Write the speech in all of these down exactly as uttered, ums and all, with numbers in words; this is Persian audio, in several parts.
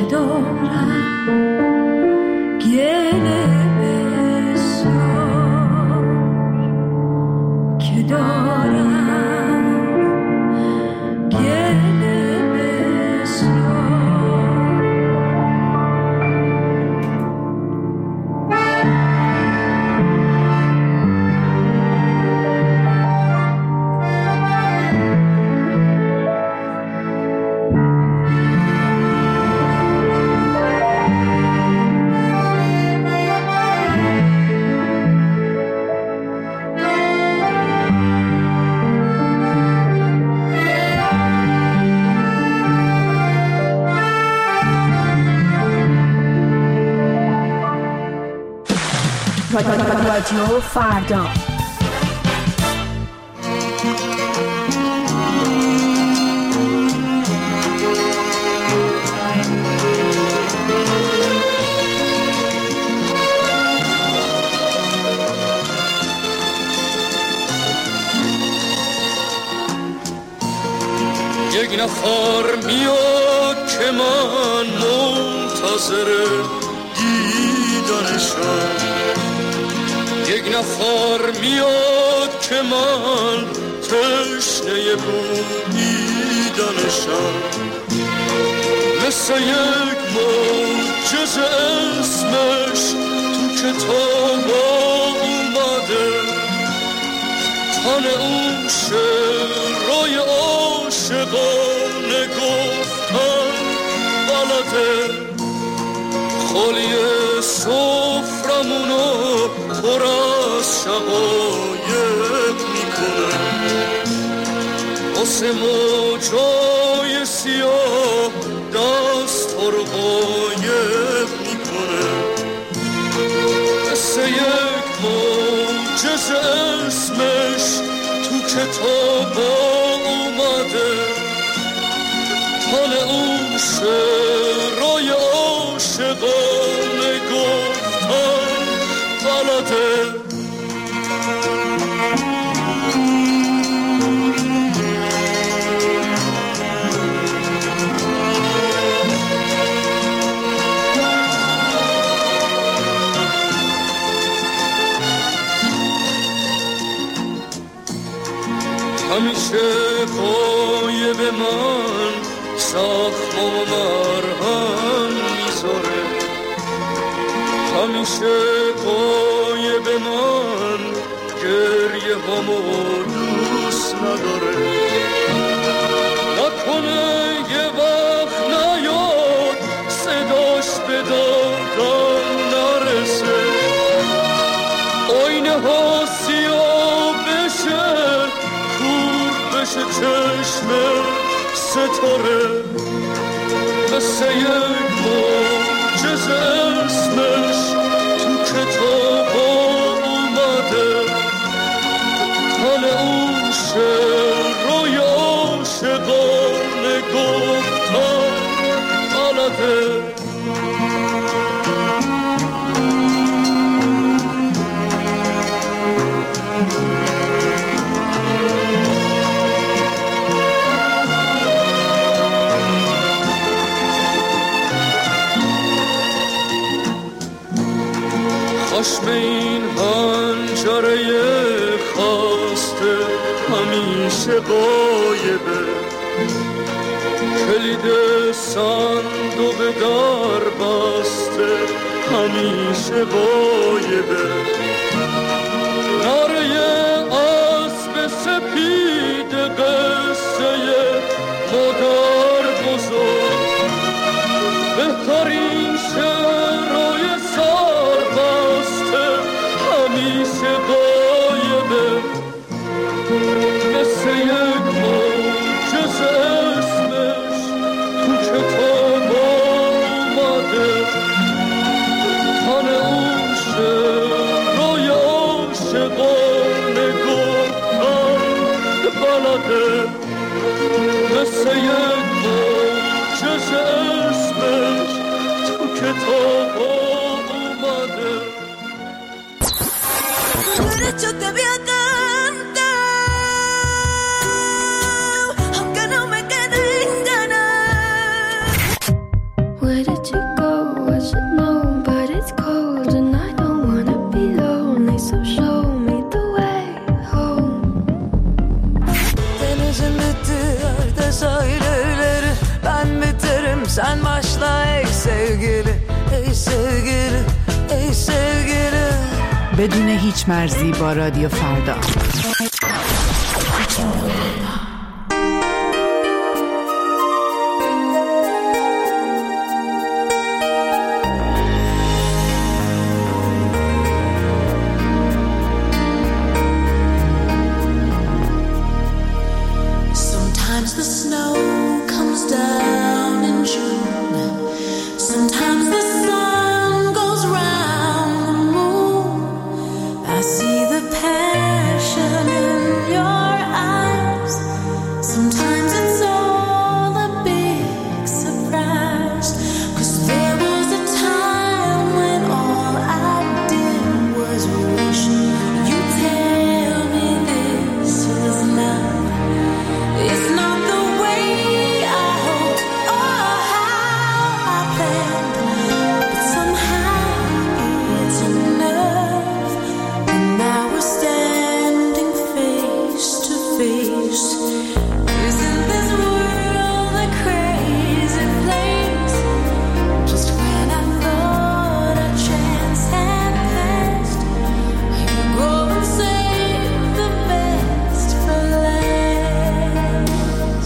که دارم گله بسیار که دارم گله بسیار. رادیو فردا یک نفر میاد که من منتظر دیدنشم، یک نفر میاد که من تشنه بویدنشم، مثل یک معجزه اسمش تو کتاب اومده، تن اون شعرهای عاشقانه گفتن بلده، خالی سفرمونو پر از شقایق میکنه، واسه موجای سیاه دست ها رو قایق میکنه، مثل یک معجزه اسمش تو کتاب اومده، تن اون شعرهای عاشقانه گفتن بلده. همیشه قایب من زخم و مرهم میذاره، همیشه قایب من گریه همو دوست نداره، نکنه یه وقت نیاد صداش به دادم نرسه، آینه ها سیاه بشه کور بشه چشم ستاره، مثل یک معجزه اسمش تو کتاب اومده، تن اون شعرهای عاشقانه گفتن بلده. خشم این حنجره خاسته همیشه غایبه، کلید صندوق در بسته همیشه غایبه، نره اسب سپید قصه مادر بزرگ، بهترین شعرهای سربسته همیشه غایبه، مثل یک معجزه اسمش تو کتاب اومده، تن اون شعرهای عاشقانه گفتن بلده، مثل یک معجزه اسمش تو کتاب اومده. Yo te voy a cantar, aunque no me queden ganas. Where did let you go. I should know, but it's cold and I don't wanna be lonely. So show me the way home. Denizin bittiği yerde sahil evleri. Ben biterim sen başla ey sevgili. Ey sevgili, ey sevgili. بدون هیچ مرزی با رادیو فردا. Sometimes the snow comes down in June. Sometimes the sun goes round the moon. I see the passion in your eyes. Sometimes it's all a big surprise. 'Cause there was a time when all I did was wish you'd tell me this is love. It's not the way I hoped or how I planned, but somehow it's enough. And now we're standing face to face. Isn't this world a crazy place? Just when I thought a chance had passed, you go and save the best for last.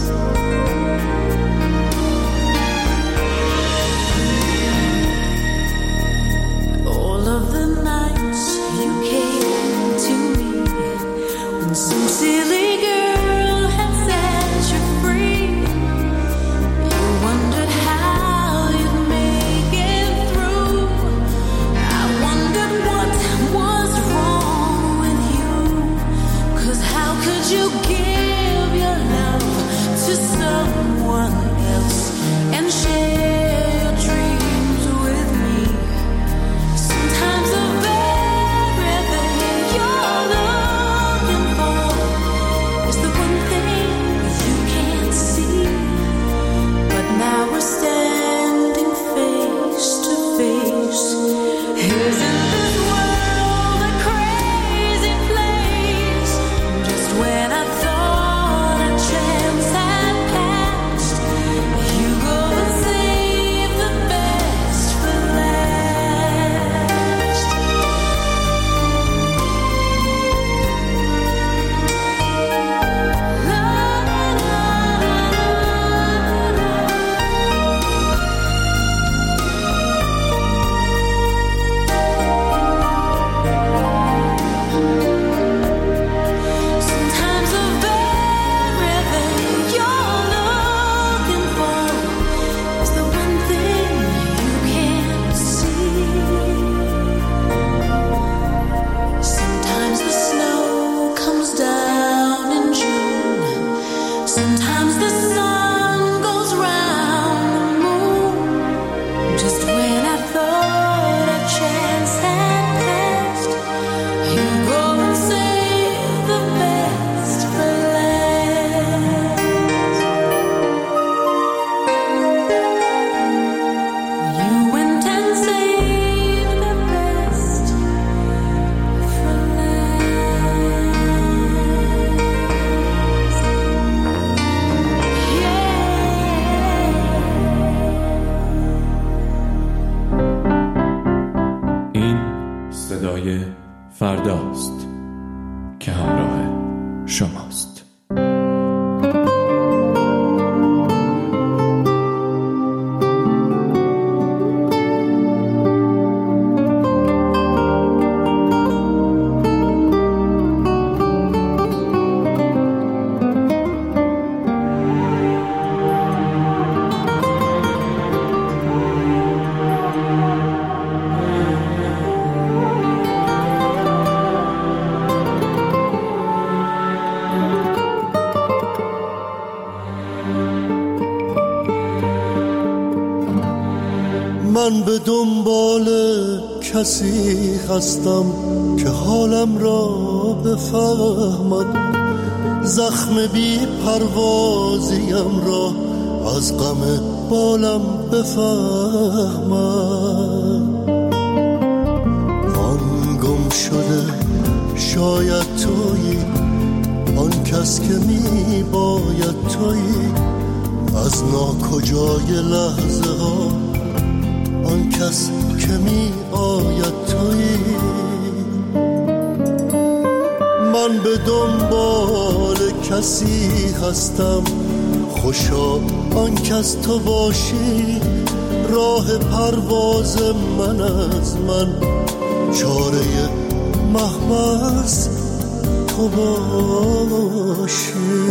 All of the nights you came to me, when some silly girl had set you free, you wondered how you'd make it through. I wondered what was wrong with you. 'Cause how could you give your love to someone else and share your dreams with me? Sometimes the very thing you're looking for is the one thing you can't see. But now we're standing face to face. Isn't this world a crazy place? Just when I thought a chance had passed, you go and save the best for last. La, la, la, la, la. Sometimes the very thing you're looking for is the one thing you can't see. Sometimes the snow comes down in June. Sometimes the sun goes round the moon. Just when I thought a chance had passed, you go and save the best for last. You went and saved the best for last. Yeah. این صدای فرداست که همراه شماست. من به دنبال کسی هستم که حالم را بفهمد، زخم بی پروازیم را از غم بالم بفهمد. آن گم شده شاید تویی، آن کس که می باید تویی، از ناکجای لحظه ها آن کس که می آید تویی. من به دنبال کسی هستم، خوشا آن کس تو باشی، راه پرواز من از من، چاره محبس تو باشی.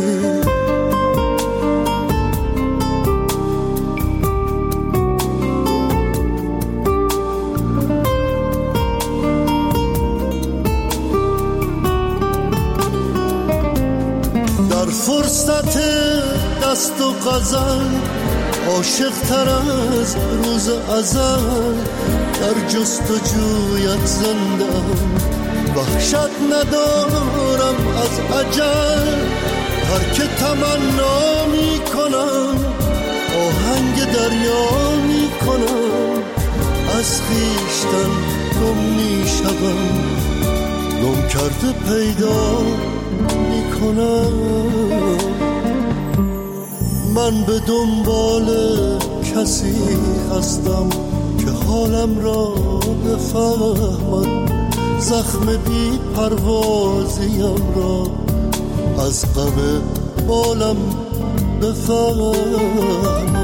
فرصت دست و غزل عاشق تر از روز ازل، در جستجویت زندم، وحشت ندارم از اجل، ترک تمنا می کنم، آهنگ دریا می کنم، از خویشتن گم می شدم، گم کرده پیدا می کنم. من به دنبال کسی هستم که حالم را بفهمد، زخم بی پروازیم را از غم بالم بفهمد.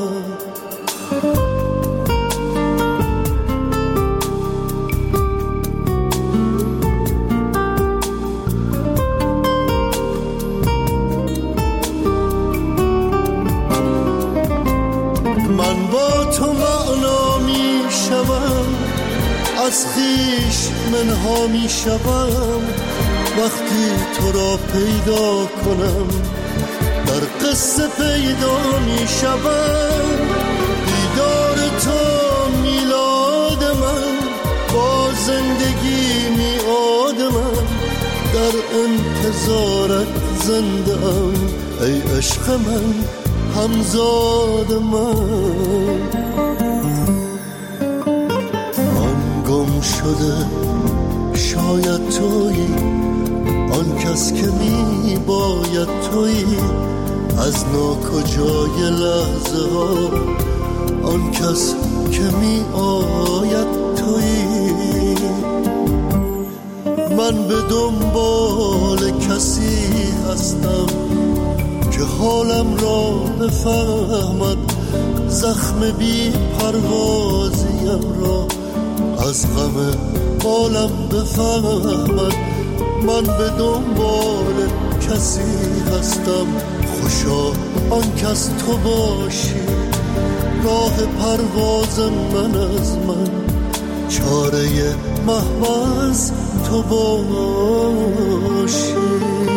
از خویش منها می شوم، وقتی تو را پیدا کنم، در قصه پیدا می شوم. دیدار تو میلاد من، با زندگی میعاد من، در انتظارت زنده ام، ای عشق من، همزاد من. گم شده شاید تویی، آن کس که می باید تویی، از ناکجای لحظه ها آن کس که می آید تویی. من به دنبال کسی هستم که حالم را بفهمد، زخم بی پروازیم را از غم بالم بفهمد. من به دنبال کسی هستم، خوشا آن کس تو باشی، راه پرواز من از من، چاره محبس تو باشی.